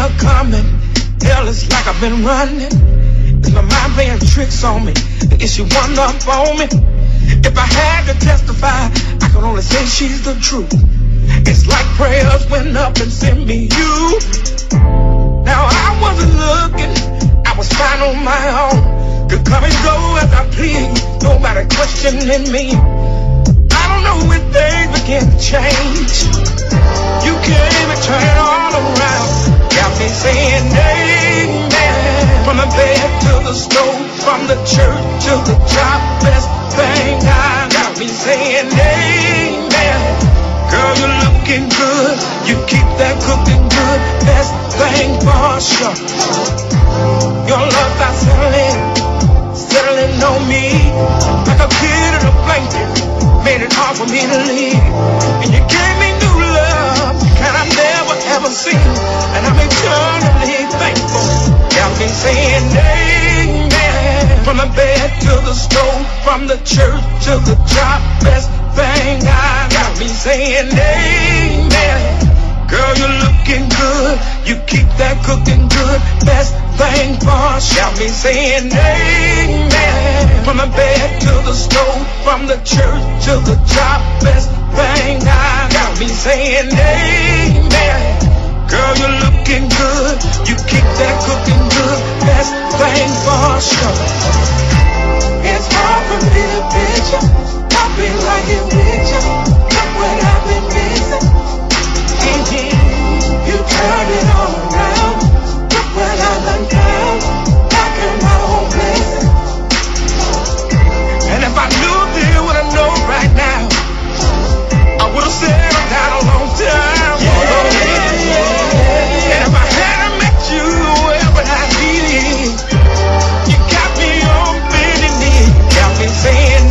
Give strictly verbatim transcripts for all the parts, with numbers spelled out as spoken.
never coming. Hell, it's like I've been running. Is my mind playing tricks on me? Is she one up on me? If I had to testify, I could only say she's the truth. It's like prayers went up and sent me you. Now I wasn't looking, I was fine on my own. Could come and go as I please, nobody questioning me. I don't know when things began to change. You came and turned all around, got me saying amen. From the bed to the stove, from the church to the job, best thing I got me saying amen. Girl, you're looking good, you keep that cooking good, best thing for sure. Your love got settling, settling on me, like a kid in a blanket, made it hard for me to leave. And you gave me new love, kind I never ever seen, and I'm eternally thankful. Got me saying amen. From the bed to the stove, from the church to the job, best thing I got me saying amen. Girl, you're looking good, you keep that cooking good, best thing for sure. Got me saying amen. From the bed to the stove, from the church to the job, best thing I got me saying amen. Girl, you're looking good, you keep that cooking good, best thing for sure. It's hard for me to picture, I feel like it with you. Look what I've been missing. Mm-hmm. You turned it all around. Look what I done found. Back in my own blessing. And if I knew then what I know right now, I would have settled down a long time ago. Yeah, yeah, yeah. And if I hadn't met you, where would I be? You got me on bending knee, got me saying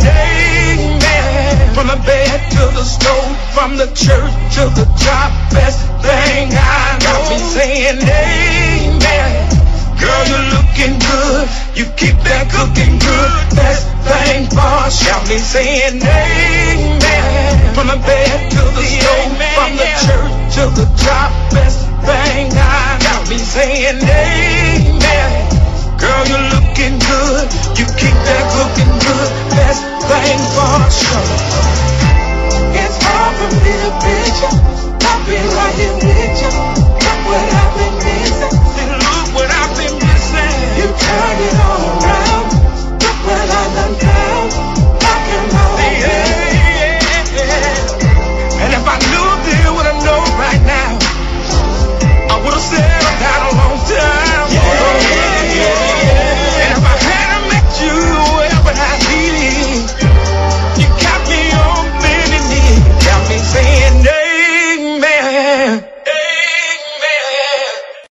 amen. From the bed to the stove, from the church to the job, best thing I got me saying amen. Girl, you're looking good, you keep that cooking good, best thing for sure. Got me saying amen. From the bed to the stove, from the church to the job, best thing I got me saying amen. Girl, you're looking good, you keep that cooking good, best thing for sure. It's hard for me to picture, I feel like it